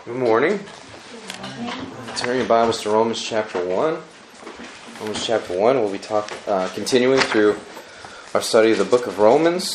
Good morning. Turn your Bibles to Romans chapter 1. Romans chapter 1, we'll be continuing through our study of the book of Romans.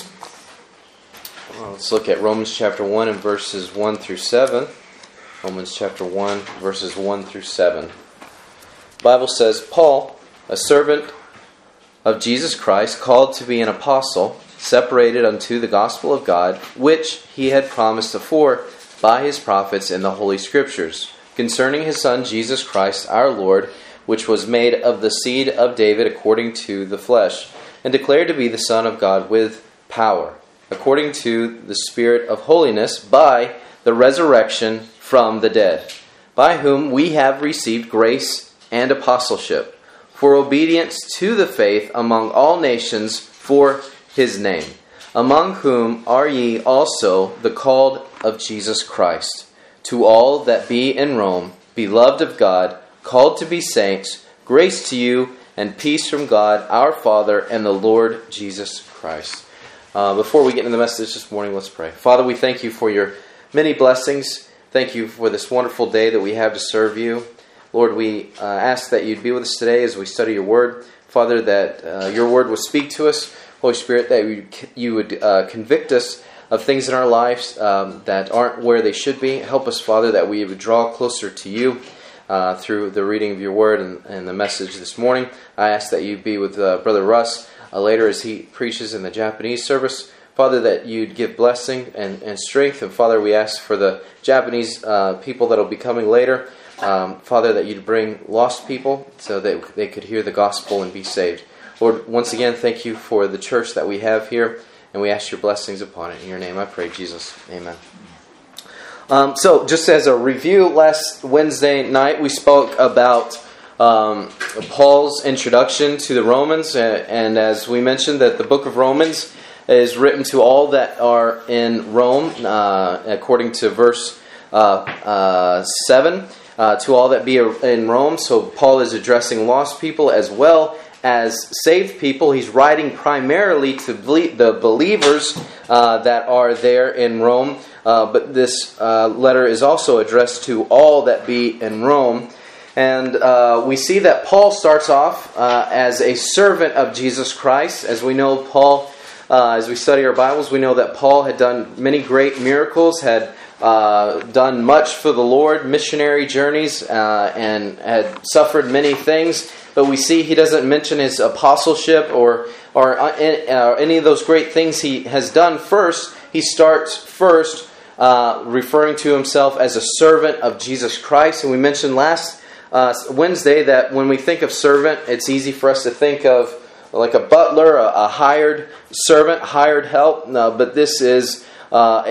Let's look at Romans chapter 1 and verses 1 through 7. Romans chapter 1, verses 1 through 7. The Bible says, Paul, a servant of Jesus Christ, called to be an apostle, separated unto the gospel of God, which he had promised afore by his prophets in the Holy Scriptures, concerning his Son Jesus Christ our Lord, which was made of the seed of David according to the flesh, and declared to be the Son of God with power, according to the Spirit of holiness, by the resurrection from the dead, by whom we have received grace and apostleship, for obedience to the faith among all nations for his name, among whom are ye also the called of Jesus Christ. To all that be in Rome, beloved of God, called to be saints, grace to you and peace from God our Father and the Lord Jesus Christ. Before we get into the message this morning, let's pray. Father, we thank you for your many blessings. Thank you for this wonderful day that we have to serve you. Lord, we ask that you'd be with us today as we study your word. Father, that your word will speak to us. Holy Spirit, that you would convict us of things in our lives that aren't where they should be. Help us, Father, that we would draw closer to you through the reading of your word and the message this morning. I ask that you be with Brother Russ later as he preaches in the Japanese service. Father, that you'd give blessing and strength. And Father, we ask for the Japanese people that will be coming later. Father, that you'd bring lost people so that they could hear the gospel and be saved. Lord, once again, thank you for the church that we have here, and we ask your blessings upon it. In your name I pray, Jesus. Amen. So, just as a review, last Wednesday night we spoke about Paul's introduction to the Romans, and as we mentioned that the book of Romans is written to all that are in Rome, according to verse 7, to all that be in Rome. So Paul is addressing lost people as well as saved people. He's writing primarily to the believers that are there in Rome. But this letter is also addressed to all that be in Rome. And we see that Paul starts off as a servant of Jesus Christ. As we know, Paul, as we study our Bibles, we know that Paul had done many great miracles, had done much for the Lord, missionary journeys, and had suffered many things. But we see he doesn't mention his apostleship or any of those great things he has done first. He starts first referring to himself as a servant of Jesus Christ. And we mentioned last Wednesday that when we think of servant, it's easy for us to think of like a butler, a hired servant, hired help. No, but this is more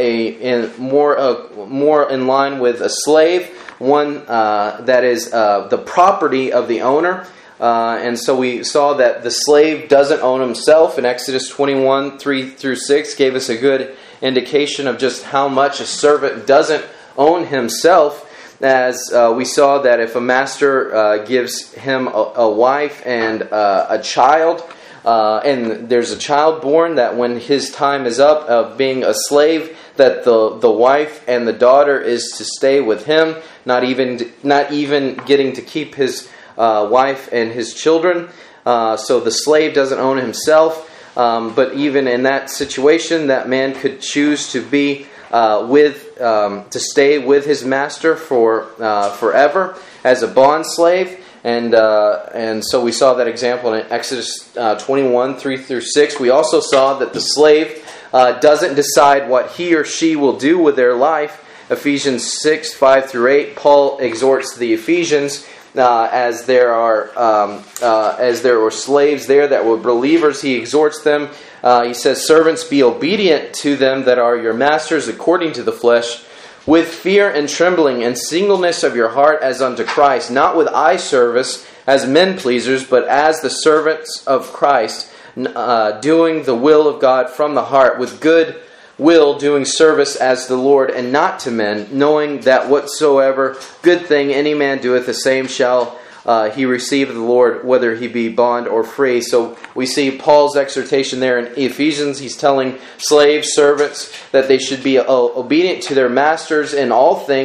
in line with a slave, one that is the property of the owner. And so we saw that the slave doesn't own himself. In Exodus 21, 3 through 6 gave us a good indication of just how much a servant doesn't own himself. As we saw that if a master gives him a wife and a child, and there's a child born, that when his time is up of being a slave, that the wife and the daughter is to stay with him, not even getting to keep his wife and his children. So the slave doesn't own himself. But even in that situation, that man could choose to be to stay with his master for forever as a bond slave. And so we saw that example in Exodus 21, 3 through 6. We also saw that the slave doesn't decide what he or she will do with their life. Ephesians 6, 5 through 8, Paul exhorts the Ephesians as there were slaves there that were believers. He exhorts them. He says, "Servants, be obedient to them that are your masters according to the flesh, with fear and trembling and singleness of your heart as unto Christ, not with eye service as men pleasers, but as the servants of Christ, doing the will of God from the heart, with good will doing service as the Lord and not to men, knowing that whatsoever good thing any man doeth, the same shall he receive of the Lord, whether he be bond or free." So we see Paul's exhortation there in Ephesians. He's telling slaves, servants, that they should be obedient to their masters in all things.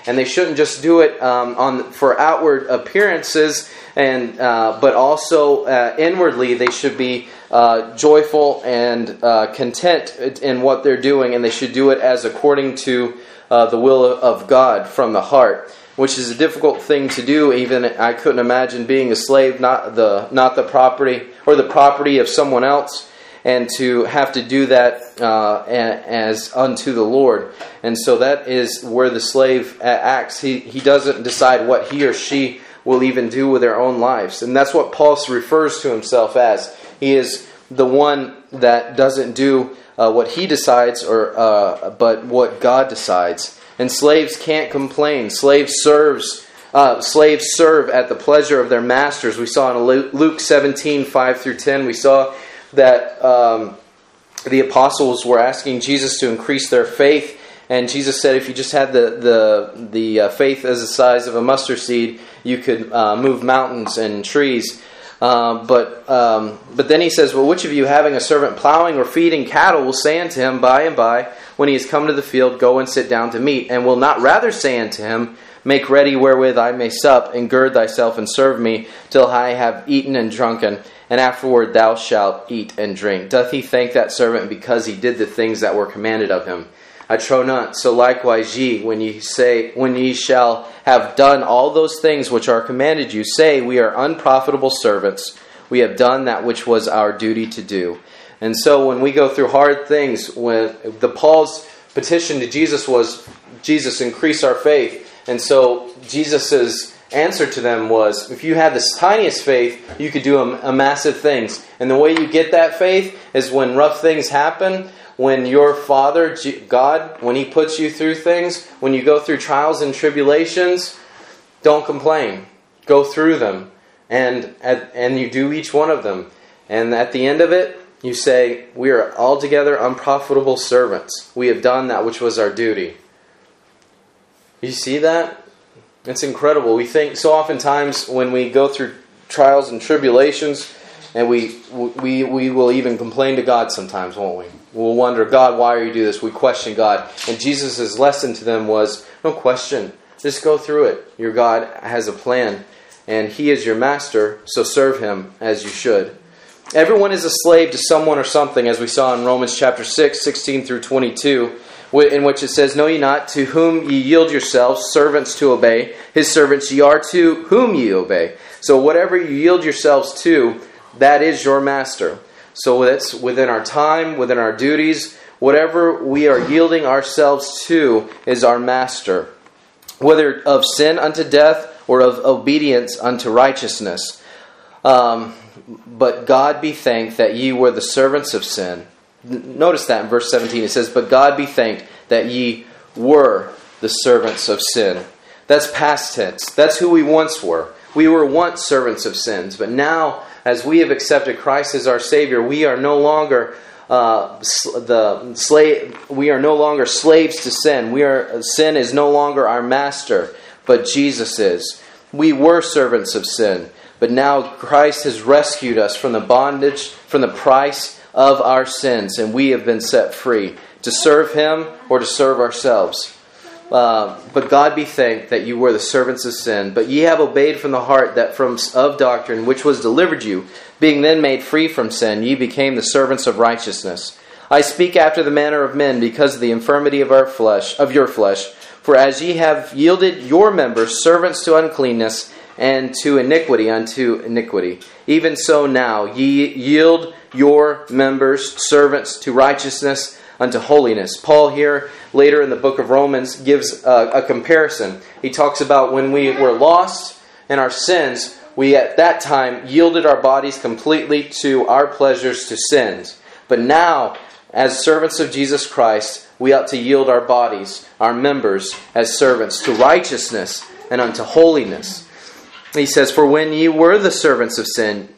and they shouldn't just do it for outward appearances, but also inwardly they should be joyful and content in what they're doing, and they should do it as according to the will of God from the heart, which is a difficult thing to do. Even I couldn't imagine being a slave, not the property or the property of someone else, and to have to do that as unto the Lord. And so that is where the slave acts. He doesn't decide what he or she will even do with their own lives. And that's what Paul refers to himself as. He is the one that doesn't do what he decides, but what God decides. And slaves can't complain. Slaves serve at the pleasure of their masters. We saw in Luke 17, 5 through 10, we saw that the apostles were asking Jesus to increase their faith, and Jesus said, if you just had the faith as the size of a mustard seed, you could move mountains and trees. But then he says, well, which of you, having a servant plowing or feeding cattle, will say unto him by and by, when he is come to the field, go and sit down to meat, and will not rather say unto him, make ready wherewith I may sup, and gird thyself and serve me, till I have eaten and drunken, and afterward thou shalt eat and drink. Doth he thank that servant because he did the things that were commanded of him? I trow not. So likewise ye, when ye shall have done all those things which are commanded you, say, we are unprofitable servants. We have done that which was our duty to do. And so when we go through hard things, when Paul's petition to Jesus was, Jesus, increase our faith. And so Jesus' answer to them was, if you had the tiniest faith, you could do a massive things. And the way you get that faith is when rough things happen, when your Father, God, when He puts you through things, when you go through trials and tribulations, don't complain. Go through them. And you do each one of them. And at the end of it, you say, we are altogether unprofitable servants. We have done that which was our duty. You see that? It's incredible. We think so oftentimes when we go through trials and tribulations, and we will even complain to God sometimes, won't we? We'll wonder, God, why are you doing this? We question God. And Jesus' lesson to them was, no question. Just go through it. Your God has a plan, and He is your master, so serve Him as you should. Everyone is a slave to someone or something, as we saw in Romans chapter 6, 16 through 22, in which it says, know ye not to whom ye yield yourselves, servants to obey, His servants ye are to whom ye obey. So whatever you yield yourselves to, that is your master. So that's within our time, within our duties, whatever we are yielding ourselves to is our master. Whether of sin unto death or of obedience unto righteousness. But God be thanked that ye were the servants of sin. Notice that in verse 17 it says, but God be thanked that ye were the servants of sin. That's past tense. That's who we once were. We were once servants of sins, but now, as we have accepted Christ as our Savior, we are no longer We are no longer slaves to sin. Sin is no longer our master, but Jesus is. We were servants of sin, but now Christ has rescued us from the bondage, from the price of our sins, and we have been set free to serve Him or to serve ourselves. But God be thanked that you were the servants of sin, but ye have obeyed from the heart that of doctrine which was delivered you, being then made free from sin, ye became the servants of righteousness. I speak after the manner of men, because of the infirmity of your flesh. For as ye have yielded your members servants to uncleanness, and to iniquity unto iniquity, even so now ye yield your members servants to righteousness unto holiness. Paul here, later in the book of Romans, gives a comparison. He talks about when we were lost in our sins, we at that time yielded our bodies completely to our pleasures, to sins. But now, as servants of Jesus Christ, we ought to yield our bodies, our members, as servants to righteousness and unto holiness. He says, for when ye were the servants of sin,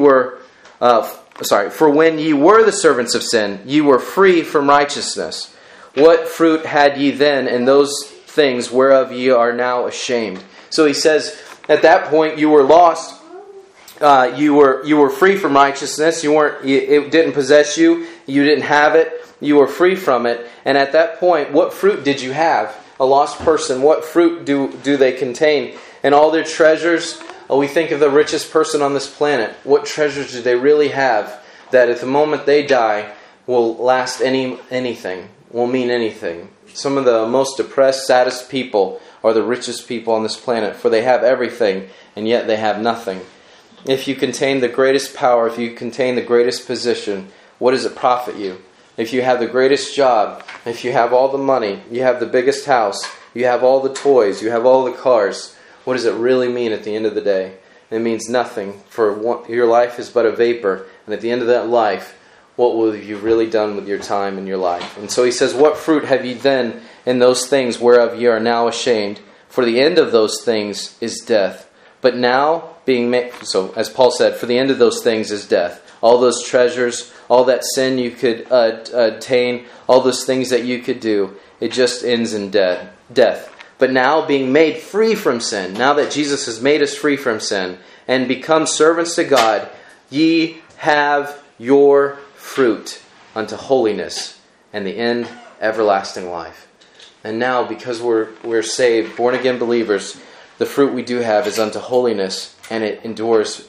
for when ye were the servants of sin, ye were free from righteousness. What fruit had ye then in those things whereof ye are now ashamed? So he says, at that point you were lost. You were free from righteousness. It didn't possess you. You didn't have it. you were free from it. And at that point, what fruit did you have? A lost person, what fruit do they contain? And all their treasures, we think of the richest person on this planet. What treasures do they really have that at the moment they die will last anything, will mean anything? Some of the most depressed, saddest people are the richest people on this planet, for they have everything, and yet they have nothing. If you contain the greatest power, if you contain the greatest position, what does it profit you? If you have the greatest job, if you have all the money, you have the biggest house, you have all the toys, you have all the cars, what does it really mean at the end of the day? It means nothing, for your life is but a vapor, and at the end of that life, what will you really done with your time and your life? And so he says, what fruit have ye then in those things whereof ye are now ashamed? For the end of those things is death. But now being made, so as Paul said, for the end of those things is death. All those treasures, all that sin you could attain, all those things that you could do, it just ends in death. But now being made free from sin, now that Jesus has made us free from sin, and become servants to God, ye have your fruit unto holiness, and the end everlasting life. And now, because we're saved, born again believers, the fruit we do have is unto holiness, and it endures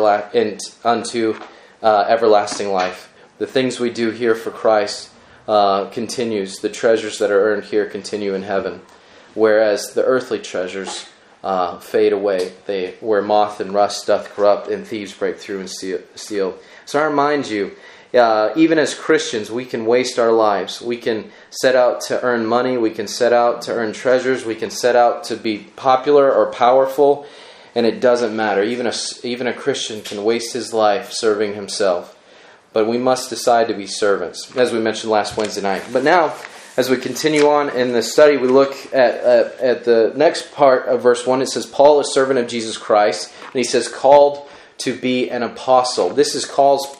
unto everlasting life. The things we do here for Christ continues. The treasures that are earned here continue in heaven, whereas the earthly treasures fade away. Where moth and rust doth corrupt, and thieves break through and steal. So I remind you, even as Christians, we can waste our lives. We can set out to earn money. We can set out to earn treasures. We can set out to be popular or powerful, and it doesn't matter. Even a Christian can waste his life serving himself. But we must decide to be servants, as we mentioned last Wednesday night. But now, as we continue on in the study, we look at the next part of verse 1. It says, Paul, a servant of Jesus Christ, and he says, called to be an apostle. This is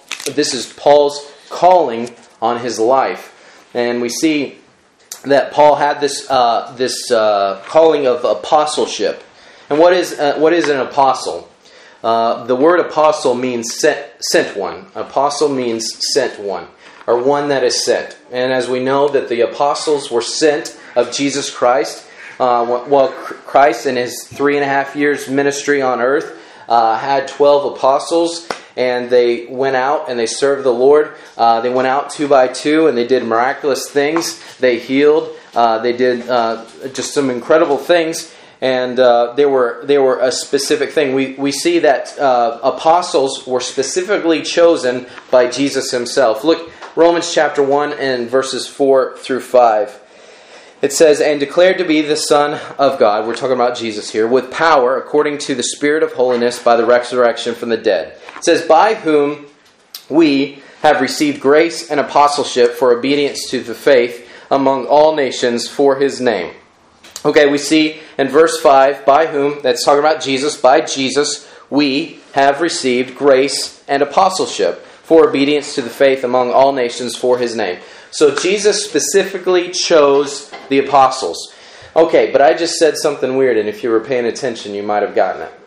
Paul's calling on his life. And we see that Paul had this calling of apostleship. And what is an apostle? The word apostle means sent one. Apostle means sent one, or one that is sent. And as we know that the apostles were sent of Jesus Christ, while Christ in his 3.5 years ministry on earth had 12 apostles, and they went out and they served the Lord. They went out 2 by 2 and they did miraculous things. They healed. They did just some incredible things. And they were a specific thing. We see that apostles were specifically chosen by Jesus himself. Look, Romans chapter 1 and verses 4 through 5. It says, and declared to be the Son of God, we're talking about Jesus here, with power according to the Spirit of holiness by the resurrection from the dead. It says, by whom we have received grace and apostleship for obedience to the faith among all nations for his name. Okay, we see in verse 5, by whom, that's talking about Jesus, by Jesus we have received grace and apostleship for obedience to the faith among all nations for his name. So Jesus specifically chose the apostles. Okay, but I just said something weird, and if you were paying attention, you might have gotten it.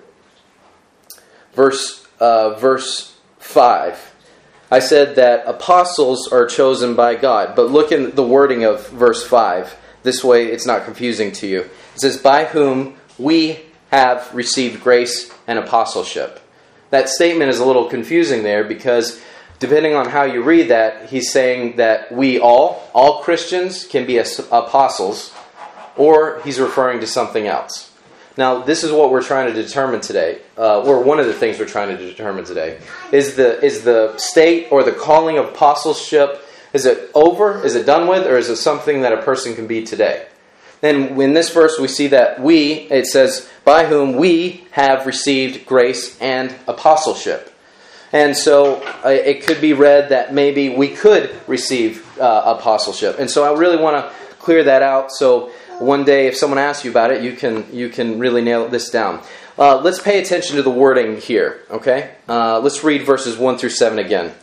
Verse 5. I said that apostles are chosen by God, but look in the wording of verse 5. This way it's not confusing to you. It says, by whom we have received grace and apostleship. That statement is a little confusing there because depending on how you read that, he's saying that we all Christians can be apostles, or he's referring to something else. Now, this is what we're trying to determine today, or one of the things we're trying to determine today. Is the state or the calling of apostleship, is it over? Is it done with? Or is it something that a person can be today? Then in this verse we see that it says, by whom we have received grace and apostleship. And so it could be read that maybe we could receive apostleship. And so I really want to clear that out. So one day if someone asks you about it, you can really nail this down. Let's pay attention to the wording here. Okay? Let's read verses 1 through 7 again.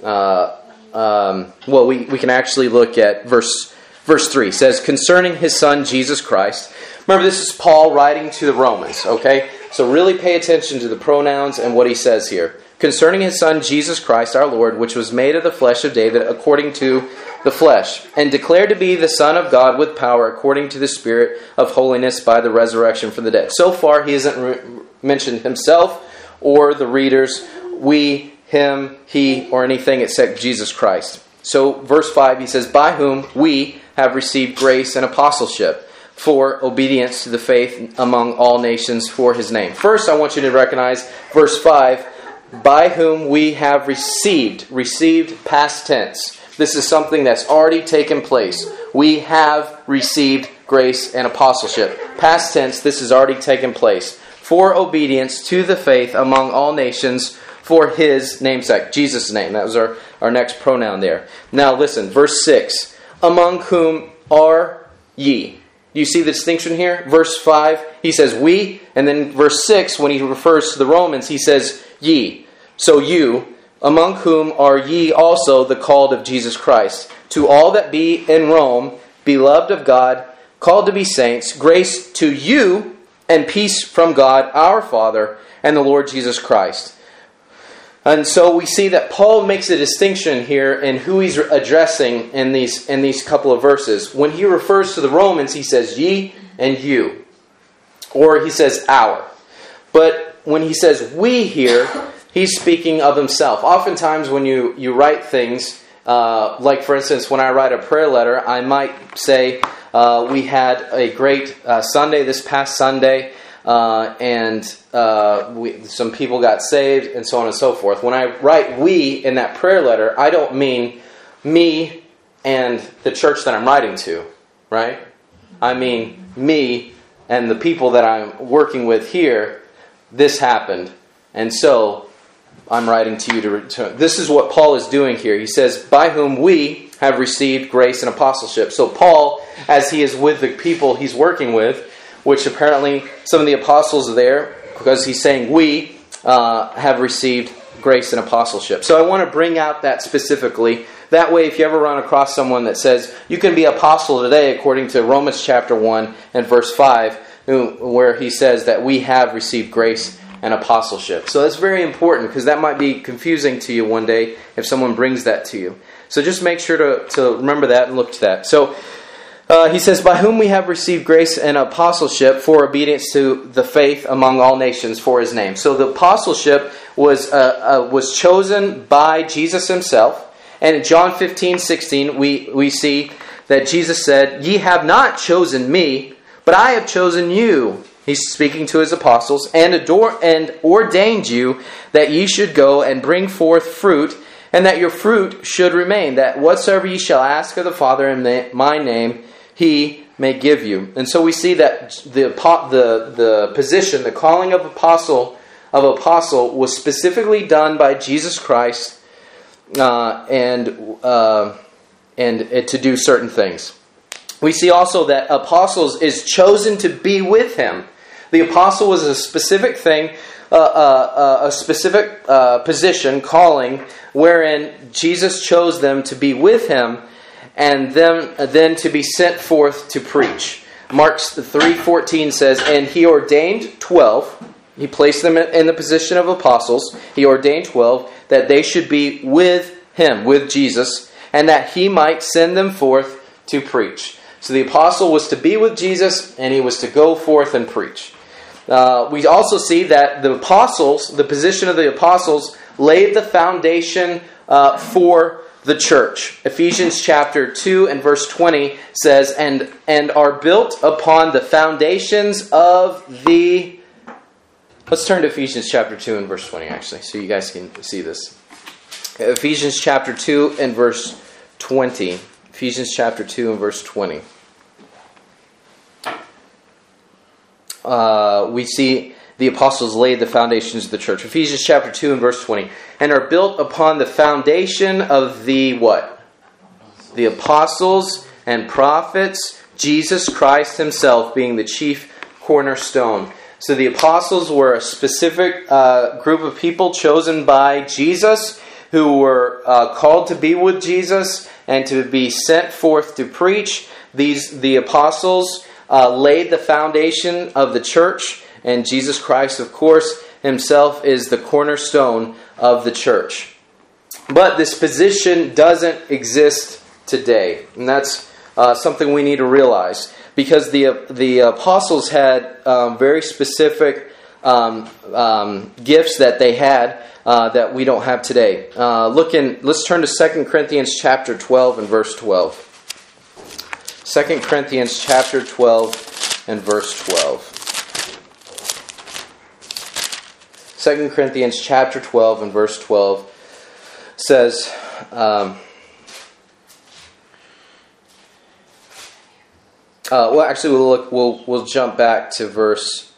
We can actually look at verse 3. It says, concerning his son Jesus Christ. Remember, this is Paul writing to the Romans. Okay? So really pay attention to the pronouns and what he says here. Concerning his son Jesus Christ our Lord, which was made of the flesh of David according to the flesh, and declared to be the Son of God with power according to the Spirit of holiness by the resurrection from the dead. So far, he hasn't mentioned himself or the readers, we, him, he, or anything except Jesus Christ. So, verse 5, he says, by whom we have received grace and apostleship for obedience to the faith among all nations for his name. First, I want you to recognize verse 5, by whom we have received past tense. This is something that's already taken place. We have received grace and apostleship. Past tense, this has already taken place. For obedience to the faith among all nations for his namesake, Jesus' name. That was our next pronoun there. Now listen, verse 6. Among whom are ye? Do you see the distinction here? Verse 5, he says we. And then verse 6, when he refers to the Romans, he says ye. So you, among whom are ye also the called of Jesus Christ. To all that be in Rome, beloved of God, called to be saints, grace to you and peace from God our Father and the Lord Jesus Christ. And so we see that Paul makes a distinction here in who he's addressing in these couple of verses. When he refers to the Romans, he says ye and you. Or he says our. But when he says we here, he's speaking of himself. Oftentimes when you write things, like for instance, when I write a prayer letter, I might say, we had a great Sunday this past Sunday, and some people got saved, and so on and so forth. When I write we in that prayer letter, I don't mean me and the church that I'm writing to, right? I mean me and the people that I'm working with here. This happened, and so I'm writing to you to return. This is what Paul is doing here. He says, by whom we have received grace and apostleship. So Paul, as he is with the people he's working with, which apparently some of the apostles are there, because he's saying we have received grace and apostleship. So I want to bring out that specifically. That way, if you ever run across someone that says, you can be apostle today, according to Romans chapter 1 and verse 5, where he says that we have received grace and apostleship. So that's very important, because that might be confusing to you one day if someone brings that to you. So just make sure to remember that and look to that. So he says, by whom we have received grace and apostleship for obedience to the faith among all nations for his name. So the apostleship was chosen by Jesus himself. And in John 15:16, we see that Jesus said, ye have not chosen me, but I have chosen you. He's speaking to his apostles, and ordained you that ye should go and bring forth fruit, and that your fruit should remain, that whatsoever ye shall ask of the Father in my name, he may give you. And so we see that the position, the calling of apostle was specifically done by Jesus Christ, and to do certain things. We see also that apostles is chosen to be with him. The apostle was a specific thing, a specific position, calling, wherein Jesus chose them to be with him, and then to be sent forth to preach. Mark 3:14 says, and he ordained 12. He placed them in the position of apostles. He ordained 12 that they should be with him, with Jesus, and that he might send them forth to preach. So the apostle was to be with Jesus, and he was to go forth and preach. We also see that the position of the apostles, laid the foundation for the church. Ephesians chapter 2 and verse 20 says, and are built upon the foundations of the... Let's turn to Ephesians chapter 2 and verse 20, actually, so you guys can see this. Ephesians chapter 2 and verse 20. Ephesians chapter 2 and verse 20. We see the apostles laid the foundations of the church. Ephesians chapter 2 and verse 20. And are built upon the foundation of the what? The apostles and prophets, Jesus Christ himself being the chief cornerstone. So the apostles were a specific group of people chosen by Jesus, who were called to be with Jesus and to be sent forth to preach. The apostles laid the foundation of the church, and Jesus Christ, of course, himself is the cornerstone of the church. But this position doesn't exist today. And that's something we need to realize, because the apostles had very specific gifts that they had that we don't have today. Let's turn to 2 Corinthians chapter 12 and verse 12. 2 Corinthians chapter 12 and verse 12. 2 Corinthians chapter 12 and verse 12 says, we'll jump back to verse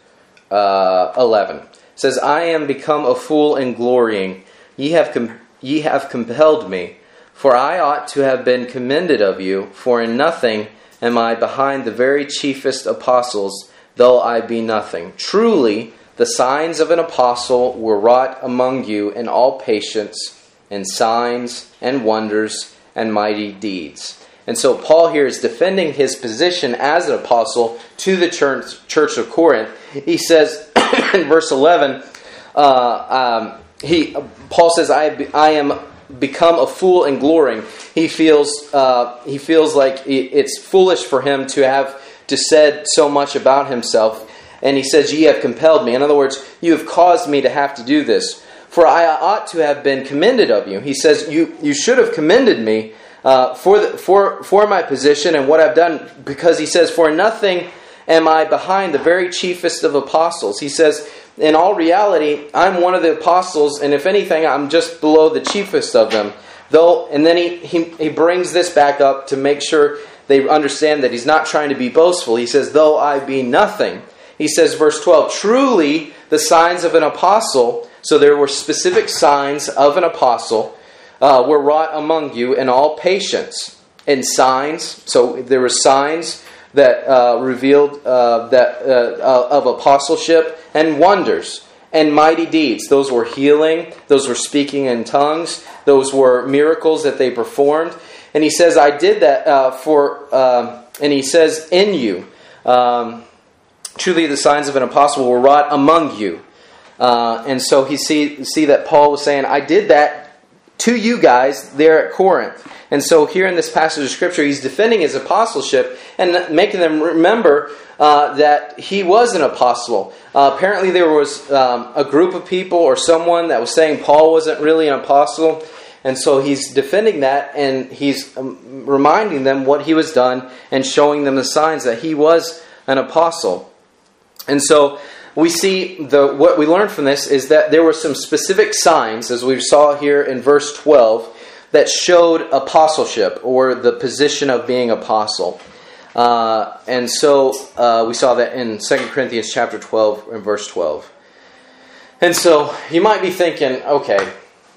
11. It says, I am become a fool in glorying. Ye have compelled me, for I ought to have been commended of you, for in nothing am I behind the very chiefest apostles, though I be nothing. Truly, the signs of an apostle were wrought among you in all patience, and signs, and wonders, and mighty deeds. And so Paul here is defending his position as an apostle to the church of Corinth. He says in verse 11, Paul says, I am become a fool in glorying. He feels like it's foolish for him to have said so much about himself. And he says, ye have compelled me. In other words, you have caused me to have to do this. For I ought to have been commended of you. He says, you should have commended me for my position and what I've done. Because he says, for nothing am I behind the very chiefest of apostles. He says, in all reality, I'm one of the apostles, and if anything, I'm just below the chiefest of them. And then he brings this back up to make sure they understand that he's not trying to be boastful. He says, though I be nothing. He says, verse 12, truly the signs of an apostle, so there were specific signs of an apostle, were wrought among you in all patience. And signs, so there were signs that revealed of apostleship, and wonders, and mighty deeds. Those were healing, those were speaking in tongues, those were miracles that they performed. And he says, I did that and he says, in you, truly the signs of an apostle were wrought among you. And so you see that Paul was saying, I did that to you guys there at Corinth. And so here in this passage of Scripture, he's defending his apostleship and making them remember that he was an apostle. Apparently there was a group of people or someone that was saying Paul wasn't really an apostle. And so he's defending that, and he's reminding them what he was done and showing them the signs that he was an apostle. And so we see what we learned from this is that there were some specific signs, as we saw here in verse 12, that showed apostleship or the position of being apostle. And so we saw that in 2 Corinthians chapter 12 and verse 12. And so you might be thinking, okay,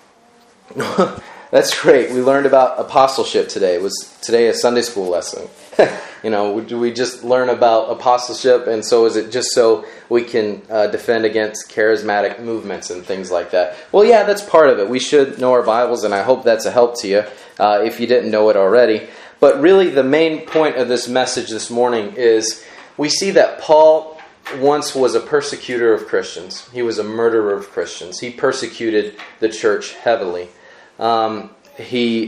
that's great. We learned about apostleship today. Was today a Sunday school lesson? Do we just learn about apostleship, and so is it just so we can defend against charismatic movements and things like that? Well, yeah, that's part of it. We should know our Bibles, and I hope that's a help to you if you didn't know it already. But really, the main point of this message this morning is we see that Paul once was a persecutor of Christians. He was a murderer of Christians. He persecuted the church heavily. He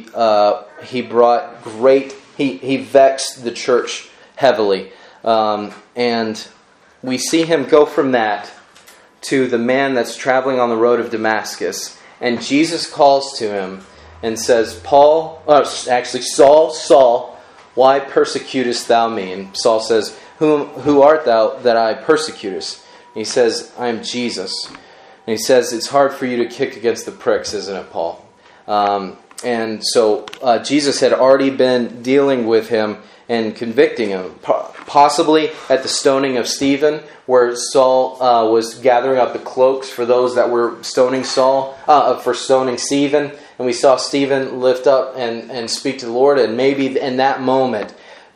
vexed the church heavily. And we see him go from that to the man that's traveling on the road of Damascus. And Jesus calls to him and says, Saul, Saul, why persecutest thou me? And Saul says, Who art thou that I persecutest? And he says, I am Jesus. And he says, it's hard for you to kick against the pricks, isn't it, Paul? And so Jesus had already been dealing with him and convicting him, possibly at the stoning of Stephen, where Saul was gathering up the cloaks for those that were stoning for stoning Stephen. And we saw Stephen lift up and speak to the Lord, and maybe in that moment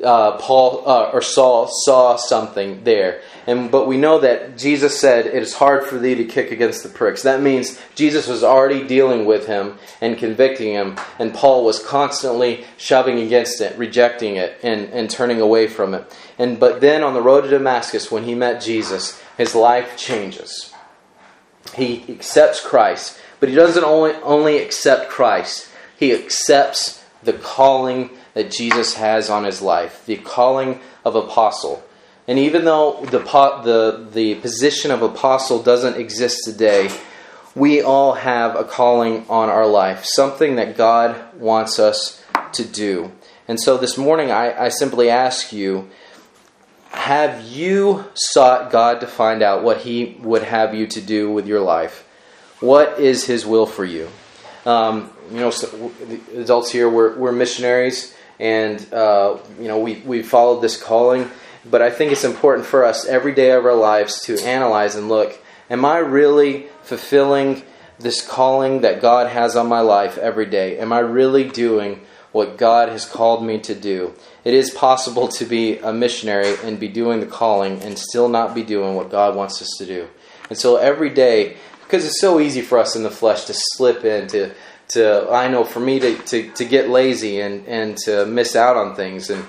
Saul saw something there. But we know that Jesus said, it is hard for thee to kick against the pricks. That means Jesus was already dealing with him and convicting him, and Paul was constantly shoving against it, rejecting it, and turning away from it. But then on the road to Damascus, when he met Jesus, his life changes. He accepts Christ, but he doesn't only accept Christ. He accepts the calling that Jesus has on his life, the calling of apostle. And even though the position of apostle doesn't exist today, we all have a calling on our life, something that God wants us to do. And so this morning I simply ask you, have you sought God to find out what He would have you to do with your life? What is His will for you? So the adults here, we're missionaries, and we followed this calling. But I think it's important for us every day of our lives to analyze and look, am I really fulfilling this calling that God has on my life every day? Am I really doing what God has called me to do? It is possible to be a missionary and be doing the calling and still not be doing what God wants us to do. And so every day, because it's so easy for us in the flesh to slip into, I know for me to get lazy and to miss out on things. And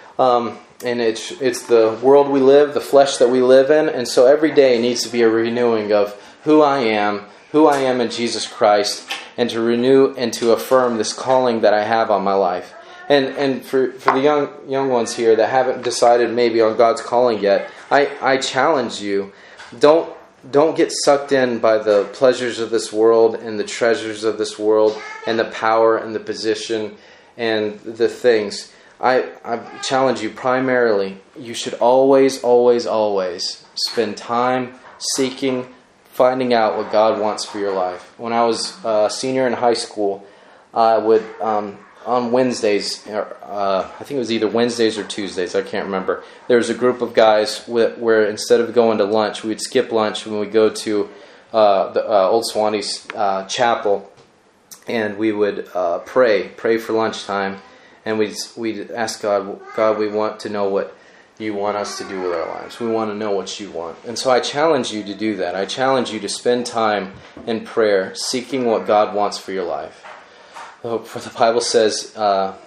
it's the world we live, the flesh that we live in. And so every day needs to be a renewing of who I am in Jesus Christ, and to renew and to affirm this calling that I have on my life. And for the young ones here that haven't decided maybe on God's calling yet, I challenge you, don't get sucked in by the pleasures of this world and the treasures of this world and the power and the position and the things. I challenge you primarily, you should always, always, always spend time seeking, finding out what God wants for your life. When I was a senior in high school, I would, on Wednesdays, I think it was either Wednesdays or Tuesdays, I can't remember, there was a group of guys where instead of going to lunch, we'd skip lunch when we go to the Old Swanee's chapel, and we would pray for lunchtime, and we'd ask God, we want to know what you want us to do with our lives. We want to know what you want. And so I challenge you to do that. I challenge you to spend time in prayer, seeking what God wants for your life. For the Bible says, I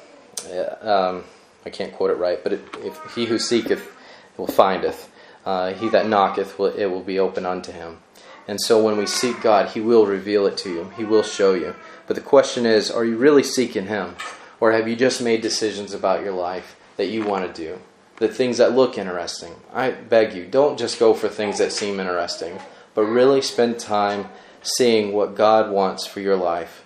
can't quote it right, but if he who seeketh will findeth. He that knocketh, it will be open unto him. And so when we seek God, He will reveal it to you. He will show you. But the question is, are you really seeking Him? Or have you just made decisions about your life that you want to do? The things that look interesting. I beg you, don't just go for things that seem interesting, but really spend time seeing what God wants for your life.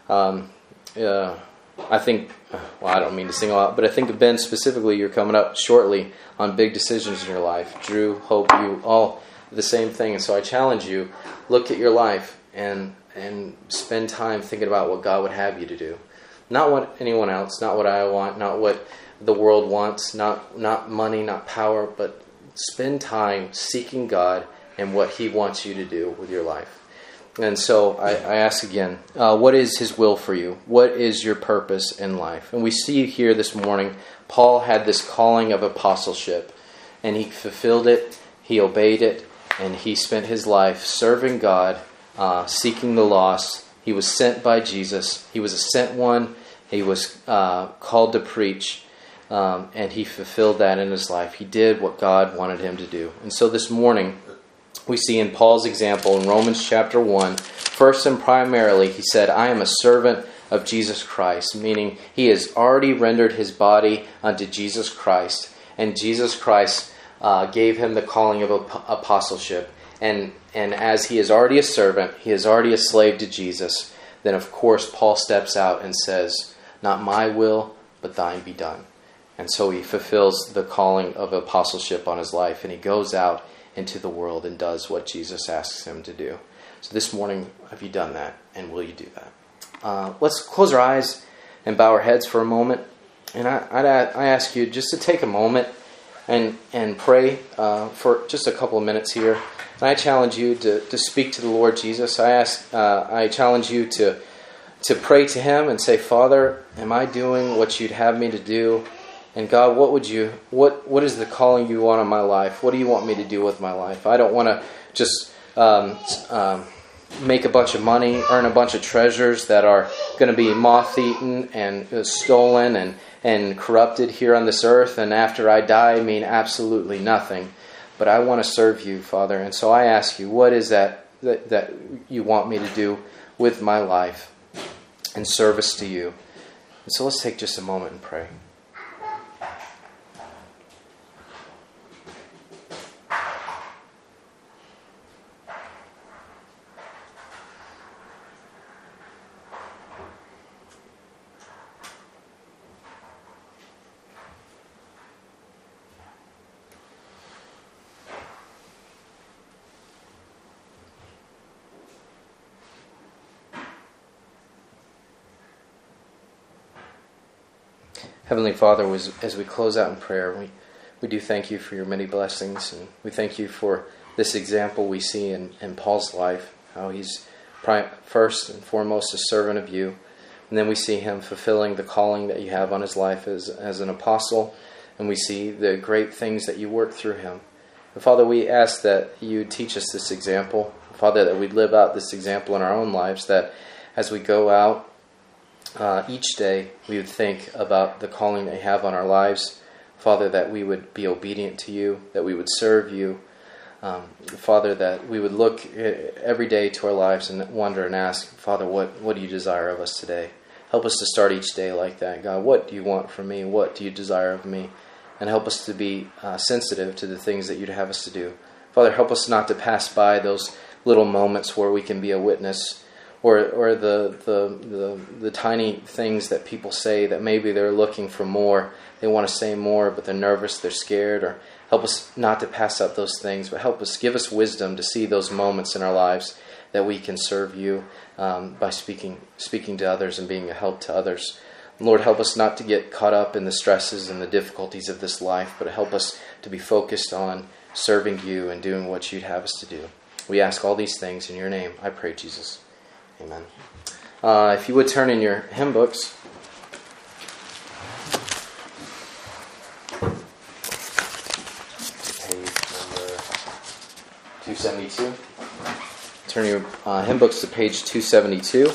I think, I don't mean to single out, but I think of Ben specifically, you're coming up shortly on big decisions in your life. Drew, Hope, you, all the same thing. And so I challenge you, look at your life and spend time thinking about what God would have you to do. Not what anyone else, not what I want, not what the world wants, not money, not power, but spend time seeking God and what He wants you to do with your life. And so I ask again, what is His will for you? What is your purpose in life? And we see here this morning, Paul had this calling of apostleship, and he fulfilled it, he obeyed it, and he spent his life serving God, seeking the lost. He was sent by Jesus. He was a sent one. He was called to preach, and he fulfilled that in his life. He did what God wanted him to do. And so this morning, we see in Paul's example in Romans chapter 1, first and primarily, he said, I am a servant of Jesus Christ, meaning he has already rendered his body unto Jesus Christ, and Jesus Christ gave him the calling of apostleship. And as he is already a servant, he is already a slave to Jesus, then of course Paul steps out and says, not my will, but thine be done. And so he fulfills the calling of apostleship on his life, and he goes out into the world and does what Jesus asks him to do. So this morning, have you done that? And will you do that? Let's close our eyes and bow our heads for a moment. And I ask you just to take a moment and pray for just a couple of minutes here. And I challenge you to speak to the Lord Jesus. I challenge you to pray to Him and say, Father, am I doing what you'd have me to do? And God, what is the calling you want on my life? What do you want me to do with my life? I don't want to just make a bunch of money, earn a bunch of treasures that are going to be moth-eaten and stolen and corrupted here on this earth. And after I die, mean absolutely nothing. But I want to serve you, Father. And so I ask you, what is that you want me to do with my life in service to you? And so let's take just a moment and pray. Heavenly Father, as we close out in prayer, we do thank you for your many blessings, and we thank you for this example we see in Paul's life, how he's first and foremost a servant of you, and then we see him fulfilling the calling that you have on his life as an apostle, and we see the great things that you work through him. And Father, we ask that you teach us this example, Father, that we live out this example in our own lives, that as we go out each day, we would think about the calling that you have on our lives. Father, that we would be obedient to you, that we would serve you. Father, that we would look every day to our lives and wonder and ask, Father, what do you desire of us today? Help us to start each day like that. God, what do you want from me? What do you desire of me? And help us to be sensitive to the things that you'd have us to do. Father, help us not to pass by those little moments where we can be a witness, or the tiny things that people say that maybe they're looking for more. They want to say more, but they're nervous, they're scared. Or help us not to pass up those things, but give us wisdom to see those moments in our lives that we can serve you by speaking to others and being a help to others. Lord, help us not to get caught up in the stresses and the difficulties of this life, but help us to be focused on serving you and doing what you'd have us to do. We ask all these things in your name. I pray, Jesus. Amen. If you would turn in your hymn books, page number 272. Turn your hymn books to page 272.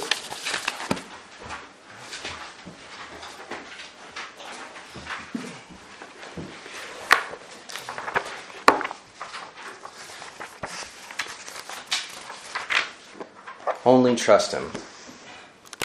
Only trust him.